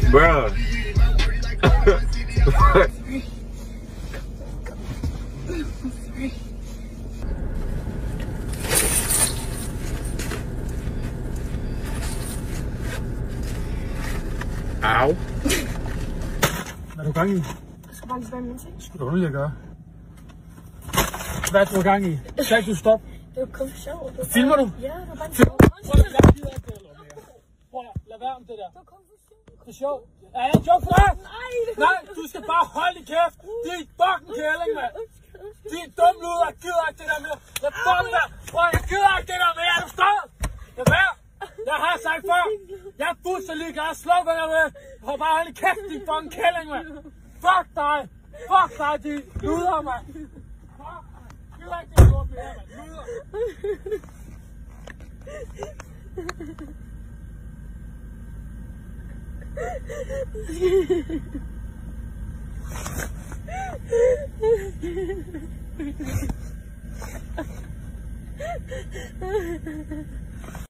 Bruh. Au. Hvad er du gang i? Jeg skal bare lige være min ting. Det skulle du underligt at gøre. Hvad er du gang i? Sagde du stop? Det var kun for sjov. Filmer du? Ja, det var bare en Film. sjov. Jeg gider ikke det eller mere. Prøv at lad være om det der. Det var kun for sjov. Det er sjovt. Er jeg en joke for dig? Nej, Nej, du skal bare holde din kæft. Det er fucking kælling, mand. Det er dum luder. Jeg gider ikke det der mere. Jeg fucking der. Prøv at jeg gider ikke det der mere. Er du stolt? Lad være. Jeg har sagt før. Jeg er fuldstændig ligeglad. Sluk dig med. Prøv bare holde din kæft, din fucking kælling, mand. Fuck dig. Fuck dig, de luder, mand. Fuck. Jeg gider ikke det lort mere, mand. Luder.